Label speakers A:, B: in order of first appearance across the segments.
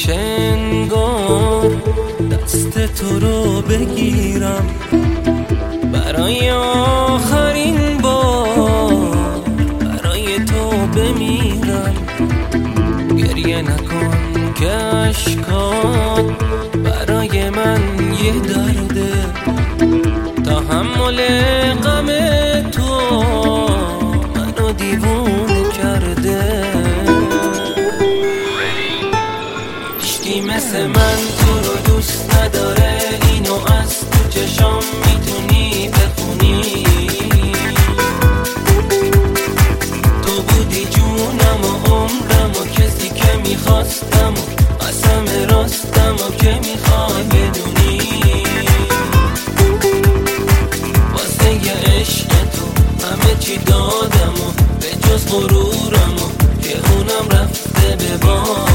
A: میشه انگار دست تو رو بگیرم برای آخرین بار، برای تو بمیرم. گریه نکن که اشکات برای من یه درده، تحمل غم تو منو دیوونه کرده. هیچکی مثل من تو رو دوست نداره، اینو از تو چشام میتونی بخونی. تو بودی جونم و عمرم و کسی که میخواستم و قسم راستم و که میخوای بدونی. واسه یه عشق تو همه چی دادم و به جز غرورم و که اونم رفته به باد.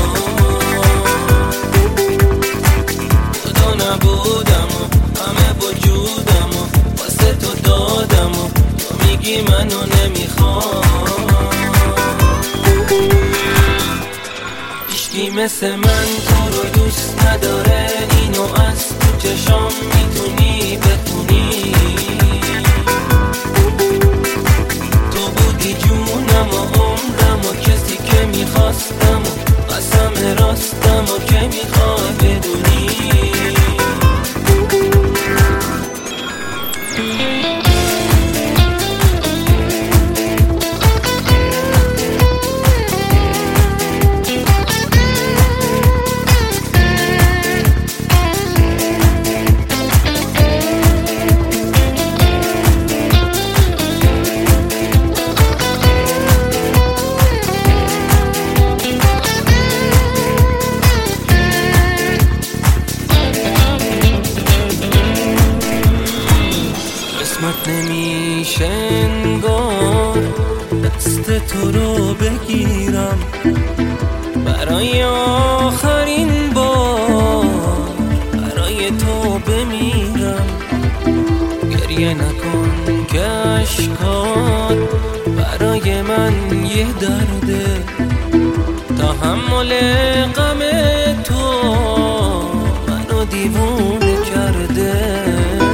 A: نبودم و همه وجودم و واسه تو دادم و تو میگی منو نمیخوام. هیچکی مثل من تو رو دوست نداره، اینو از تو چشام میتونی بخونی. تو بودی جونم و عمرم و کسی که میخواستم و قسم راستم و که میخوای بدونی. قسمت نمیشه انگار دست تو رو بگیرم برای آخرین بار، برای تو بمیرم. گریه نکن که اشکات برای من یه درده، تحمل غم تو منو دیوونه کرده.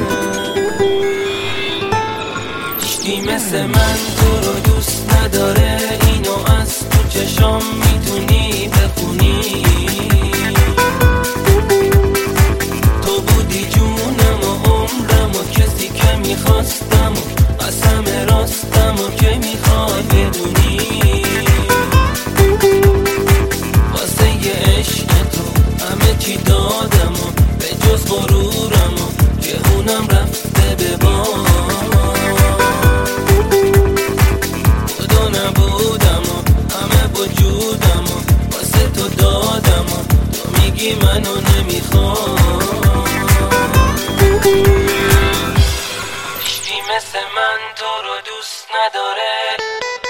A: هیچکی مثل من تو رو دوست نداره، اینو از تو چشام میتونی بخونی. تو بودی جونم و عمرم و کسی که میخواستم و قسم راستم و که میخوای بدونی. واسه یه عشق تو همه چی دادم و به جز غرورم و که اونم رفته به باد. نبودم و همه وجودم و واسه تو دادم و تو میگی منو نمیخوام. هیچکی مثل من تو رو دوست نداره.